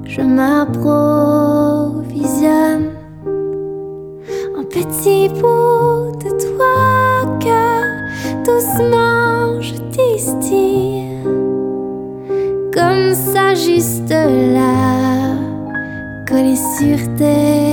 je m'approvisionne en petits bouts de toi que doucement je distille, comme ça juste là, collé sur tes